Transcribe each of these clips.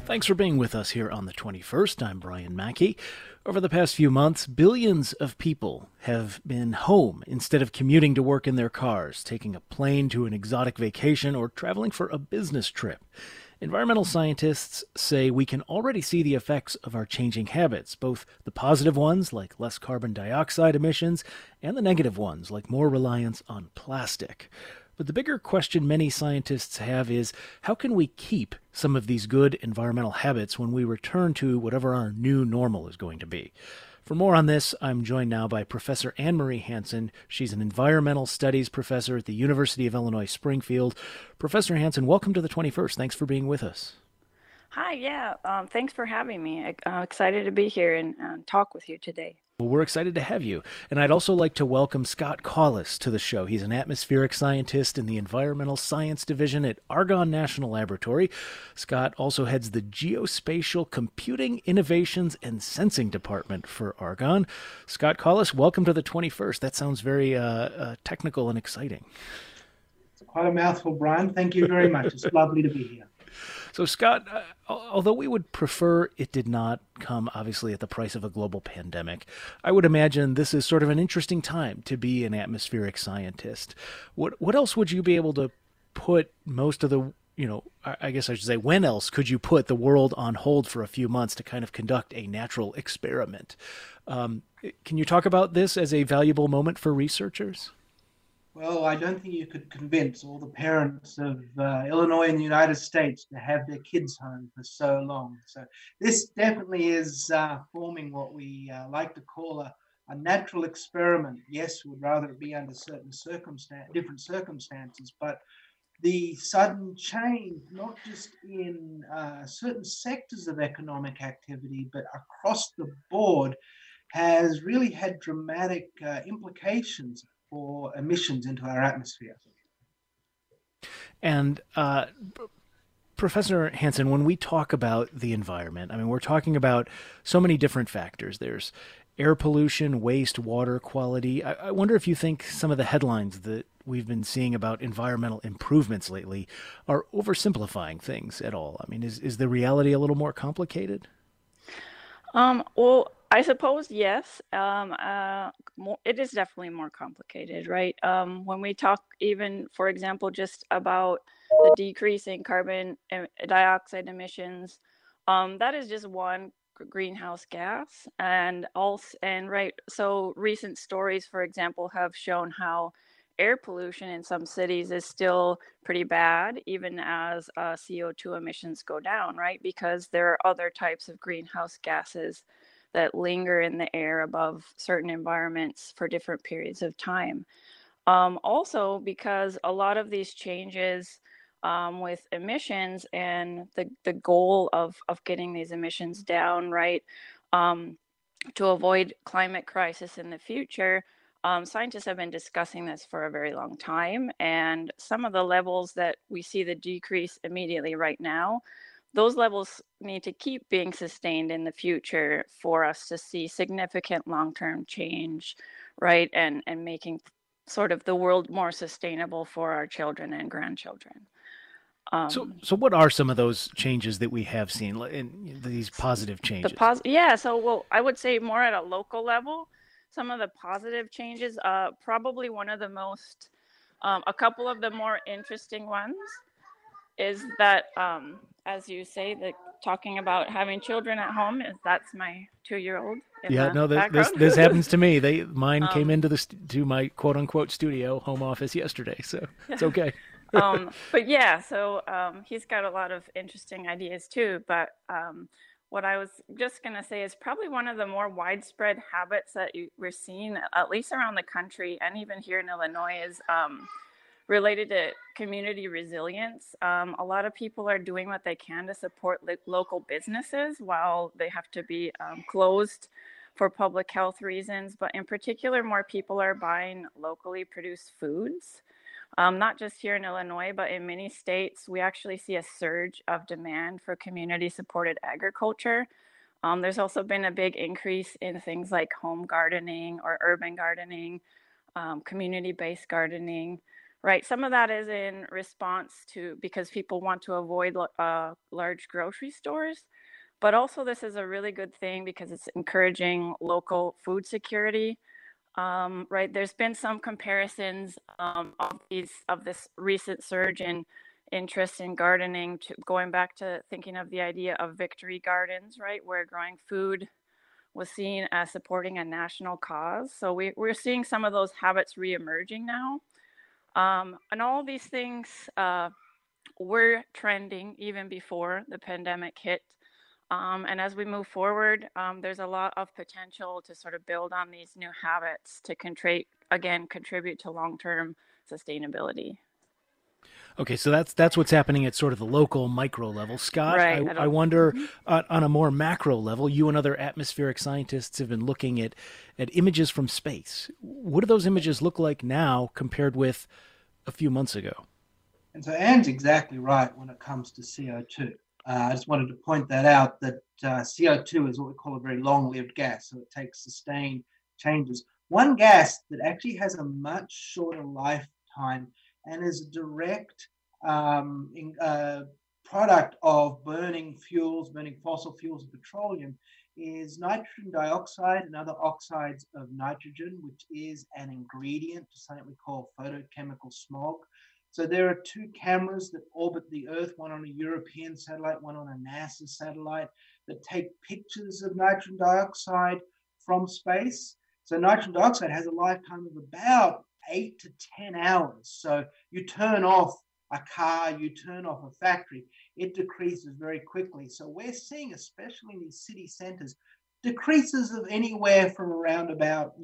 Thanks for being with us here on the 21st. I'm Brian Mackey. Over the past few months, billions of people have been home instead of commuting to work in their cars, taking a plane to an exotic vacation, or traveling for a business trip. Environmental scientists say we can already see the effects of our changing habits, both the positive ones, like less carbon dioxide emissions, and the negative ones, like more reliance on plastic. But the bigger question many scientists have is, how can we keep some of these good environmental habits when we return to whatever our new normal is going to be? For more on this, I'm joined now by Professor Anne Marie Hansen. She's an environmental studies professor at the University of Illinois Springfield. Professor Hansen, welcome to the 21st. Thanks for being with us. Hi, yeah. Thanks for having me. I'm excited to be here and talk with you today. Well, we're excited to have you. And I'd also like to welcome Scott Collis to the show. He's an atmospheric scientist in the Environmental Science Division at Argonne National Laboratory. Scott also heads the Geospatial Computing Innovations and Sensing Department for Argonne. Scott Collis, welcome to the 21st. That sounds very technical and exciting. It's quite a mouthful, Brian. Thank you very much. It's lovely to be here. So, Scott, although we would prefer it did not come, obviously, at the price of a global pandemic, I would imagine this is sort of an interesting time to be an atmospheric scientist. What else would you be able to put most of the, I guess I should say, when else could you put the world on hold for a few months to kind of conduct a natural experiment? Can you talk about this as a valuable moment for researchers? Well, I don't think you could convince all the parents of Illinois and the United States to have their kids home for so long. So this definitely is forming what we like to call a natural experiment. Yes, we'd rather it be under different circumstances, but the sudden change, not just in certain sectors of economic activity, but across the board, has really had dramatic implications for emissions into our atmosphere. And Professor Hansen, when we talk about the environment, I mean, we're talking about so many different factors. There's air pollution, waste, water quality. I wonder if you think some of the headlines that we've been seeing about environmental improvements lately are oversimplifying things at all. I mean, is the reality a little more complicated? Well, I suppose yes. It is definitely more complicated, right? When we talk, even for example, just about the decrease in carbon dioxide emissions, that is just one greenhouse gas, and also, and right. So recent stories, for example, have shown how air pollution in some cities is still pretty bad, even as CO2 emissions go down, right? Because there are other types of greenhouse gases that linger in the air above certain environments for different periods of time. Also, because a lot of these changes with emissions and the goal of getting these emissions down, right, to avoid climate crisis in the future, scientists have been discussing this for a very long time. And some of the levels that we see the decrease immediately right now, those levels need to keep being sustained in the future for us to see significant long-term change, right? And making sort of the world more sustainable for our children and grandchildren. So what are some of those changes that we have seen in these positive changes? Well, I would say more at a local level, some of the positive changes, probably one of the most, a couple of the more interesting ones is that, as you say, that talking about having children at home, that's my 2-year-old in Yeah, the no, background. this happens to me. Mine came into to my quote unquote studio home office yesterday, so it's okay. But yeah, so he's got a lot of interesting ideas too. But what I was just going to say is probably one of the more widespread habits that we're seeing, at least around the country and even here in Illinois, is related to community resilience. A lot of people are doing what they can to support local businesses while they have to be closed for public health reasons. But in particular, more people are buying locally produced foods. Not just here in Illinois, but in many states, we actually see a surge of demand for community-supported agriculture. There's also been a big increase in things like home gardening or urban gardening, community-based gardening, Right. Some of that is in response to because people want to avoid large grocery stores. But also, this is a really good thing because it's encouraging local food security. Right. There's been some comparisons of this recent surge in interest in gardening to going back to thinking of the idea of victory gardens, right, where growing food was seen as supporting a national cause. So we're seeing some of those habits reemerging now. And all these things were trending even before the pandemic hit. And as we move forward, there's a lot of potential to sort of build on these new habits to contribute to long-term sustainability. Okay, so that's what's happening at sort of the local micro level. Scott, Right. I wonder on a more macro level, you and other atmospheric scientists have been looking at images from space. What do those images look like now compared with a few months ago? And so Anne's exactly right when it comes to CO2. I just wanted to point that out, that CO2 is what we call a very long-lived gas, so it takes sustained changes. One gas that actually has a much shorter lifetime and is a direct product of burning fossil fuels and petroleum is nitrogen dioxide and other oxides of nitrogen, which is an ingredient to something we call photochemical smog. So there are two cameras that orbit the Earth, one on a European satellite, one on a NASA satellite, that take pictures of nitrogen dioxide from space. So nitrogen dioxide has a lifetime of about 8 to 10 hours. So you turn off a car, you turn off a factory, it decreases very quickly. So we're seeing, especially in these city centers, decreases of anywhere from around about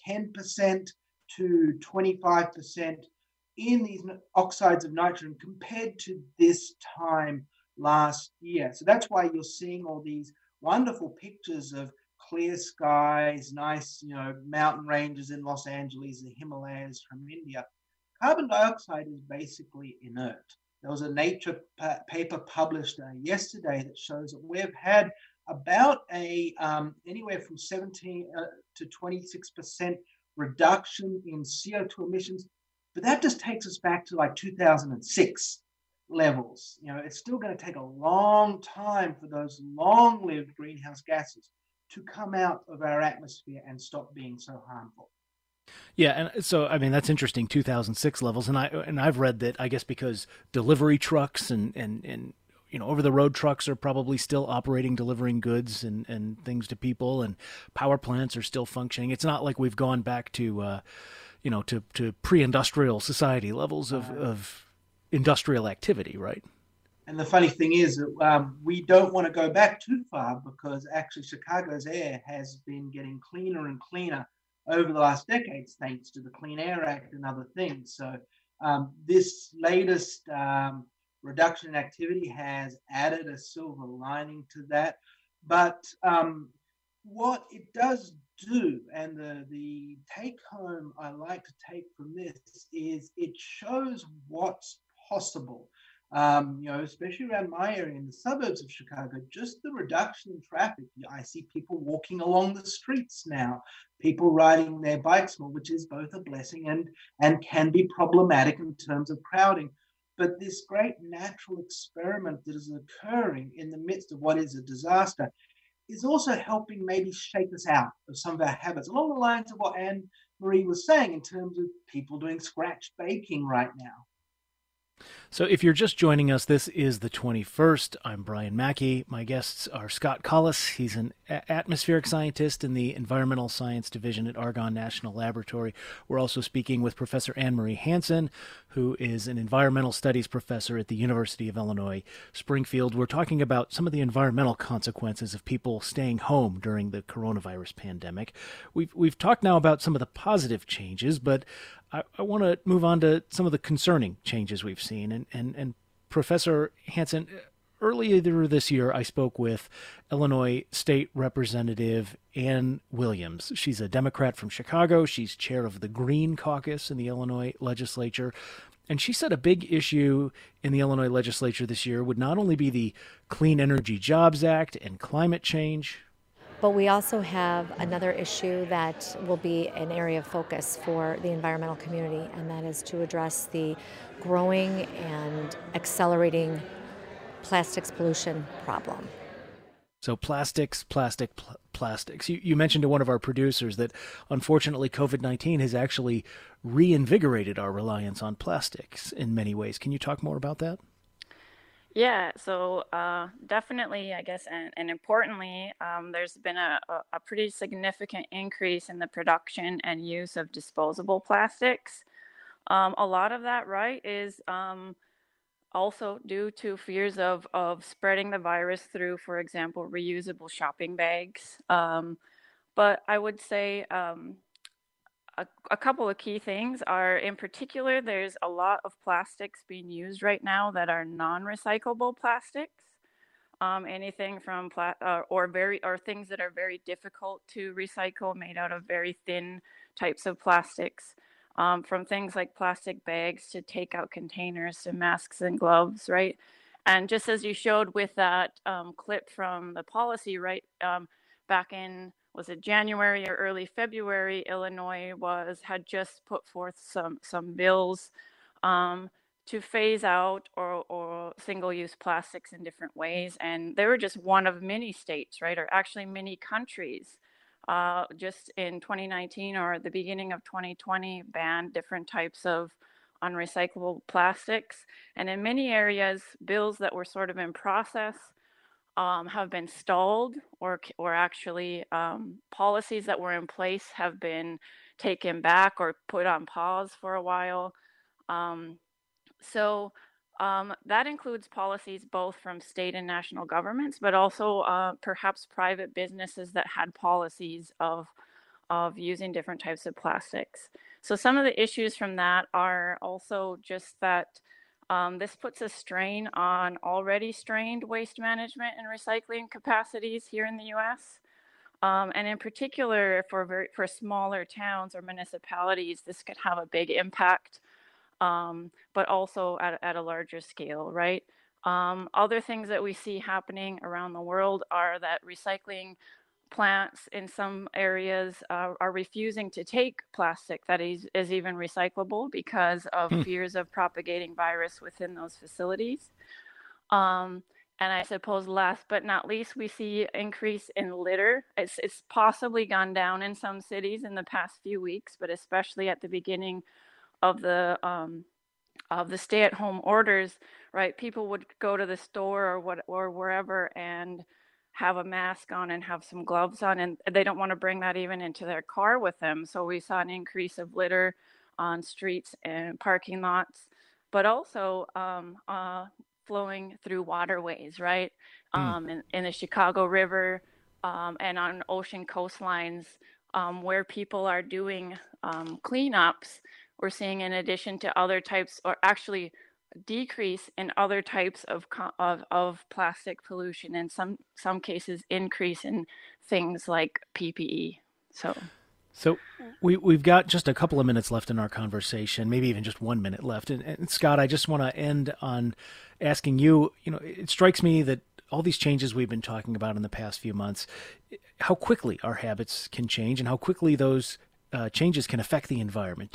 10% to 25% in these oxides of nitrogen compared to this time last year. So that's why you're seeing all these wonderful pictures of clear skies, nice, mountain ranges in Los Angeles, the Himalayas from India. Carbon dioxide is basically inert. There was a Nature paper published yesterday that shows that we've had about anywhere from 17 to 26% reduction in CO2 emissions, but that just takes us back to like 2006 levels. It's still going to take a long time for those long-lived greenhouse gases to come out of our atmosphere and stop being so harmful. Yeah, and so I mean that's interesting, 2006 levels, and I've read that I guess because delivery trucks and over the road trucks are probably still operating, delivering goods and things to people, and power plants are still functioning. It's not like we've gone back to to pre-industrial society levels of industrial activity, right? And the funny thing is that we don't want to go back too far, because actually Chicago's air has been getting cleaner and cleaner over the last decades, thanks to the Clean Air Act and other things. So this latest reduction in activity has added a silver lining to that. But what it does do, and the take home I like to take from this, is it shows what's possible. Especially around my area in the suburbs of Chicago, just the reduction in traffic. I see people walking along the streets now, people riding their bikes more, which is both a blessing and can be problematic in terms of crowding. But this great natural experiment that is occurring in the midst of what is a disaster is also helping maybe shake us out of some of our habits, along the lines of what Anne Marie was saying in terms of people doing scratch baking right now. So if you're just joining us, this is the 21st. I'm Brian Mackey. My guests are Scott Collis. He's an atmospheric scientist in the Environmental Science Division at Argonne National Laboratory. We're also speaking with Professor Anne Marie Hansen, who is an environmental studies professor at the University of Illinois, Springfield. We're talking about some of the environmental consequences of people staying home during the coronavirus pandemic. We've talked now about some of the positive changes, but I want to move on to some of the concerning changes we've seen. And Professor Hansen, earlier this year, I spoke with Illinois State Representative Ann Williams. She's a Democrat from Chicago. She's chair of the Green Caucus in the Illinois legislature. And she said a big issue in the Illinois legislature this year would not only be the Clean Energy Jobs Act and climate change, But we also have another issue that will be an area of focus for the environmental community, and that is to address the growing and accelerating plastics pollution problem. So plastics. You mentioned to one of our producers that unfortunately COVID-19 has actually reinvigorated our reliance on plastics in many ways. Can you talk more about that? Yeah, so definitely, I guess, and importantly, there's been a pretty significant increase in the production and use of disposable plastics. A lot of that, right, is also due to fears of spreading the virus through, for example, reusable shopping bags. But I would say a couple of key things are, in particular, there's a lot of plastics being used right now that are non-recyclable plastics. Anything from or things that are very difficult to recycle, made out of very thin types of plastics. From things like plastic bags to takeout containers to masks and gloves, right? And just as you showed with that clip from the policy, right, back in, was it January or early February, Illinois had just put forth some bills to phase out or single-use plastics in different ways. And they were just one of many states, right, or actually many countries just in 2019 or at the beginning of 2020 banned different types of unrecyclable plastics. And in many areas, bills that were sort of in process have been stalled, or actually policies that were in place have been taken back or put on pause for a while. So that includes policies both from state and national governments, but also perhaps private businesses that had policies of using different types of plastics. So some of the issues from that are also just that this puts a strain on already strained waste management and recycling capacities here in the U.S. And in particular, for smaller towns or municipalities, this could have a big impact, but also at a larger scale, right? Other things that we see happening around the world are that recycling plants in some areas are refusing to take plastic that is even recyclable because of fears of propagating virus within those facilities. And I suppose last but not least, we see increase in litter. It's possibly gone down in some cities in the past few weeks, but especially at the beginning of the stay-at-home orders, right? People would go to the store or wherever and have a mask on and have some gloves on, and they don't want to bring that even into their car with them. So we saw an increase of litter on streets and parking lots, but also flowing through waterways, right? In the Chicago River and on ocean coastlines where people are doing cleanups. We're seeing, in addition to other types, or actually decrease in other types of plastic pollution, and some cases increase in things like PPE. So we've got just a couple of minutes left in our conversation, maybe even just 1 minute left. And Scott, I just want to end on asking you, it strikes me that all these changes we've been talking about in the past few months, how quickly our habits can change and how quickly those changes can affect the environment.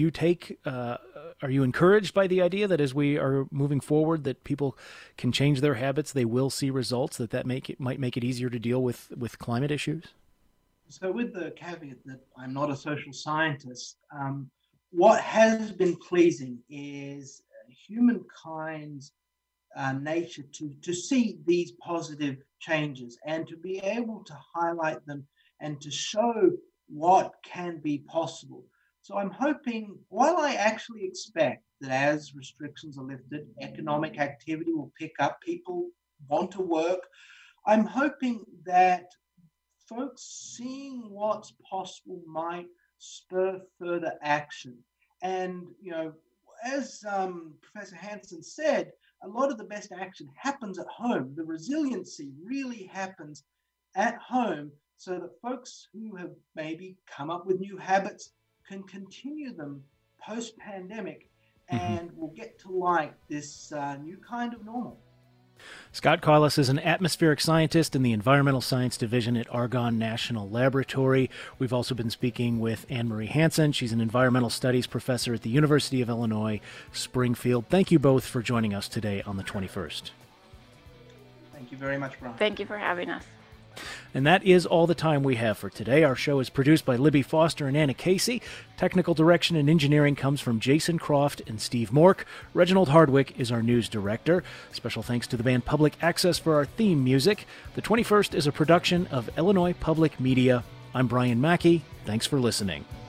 Are you encouraged by the idea that as we are moving forward, that people can change their habits, they will see results, that might make it easier to deal with climate issues? So with the caveat that I'm not a social scientist, what has been pleasing is humankind's nature to see these positive changes and to be able to highlight them and to show what can be possible. So I'm hoping, while I actually expect that as restrictions are lifted, economic activity will pick up, people want to work, I'm hoping that folks seeing what's possible might spur further action. And, as Professor Hansen said, a lot of the best action happens at home. The resiliency really happens at home, so that folks who have maybe come up with new habits can continue them post-pandemic and will get to like this new kind of normal. Scott Carless is an atmospheric scientist in the Environmental Science Division at Argonne National Laboratory. We've also been speaking with Anne-Marie Hansen. She's an environmental studies professor at the University of Illinois, Springfield. Thank you both for joining us today on the 21st. Thank you very much, Brian. Thank you for having us. And that is all the time we have for today. Our show is produced by Libby Foster and Anna Casey. Technical direction and engineering comes from Jason Croft and Steve Mork. Reginald Hardwick is our news director. Special thanks to the band Public Access for our theme music. The 21st is a production of Illinois Public Media. I'm Brian Mackey. Thanks for listening.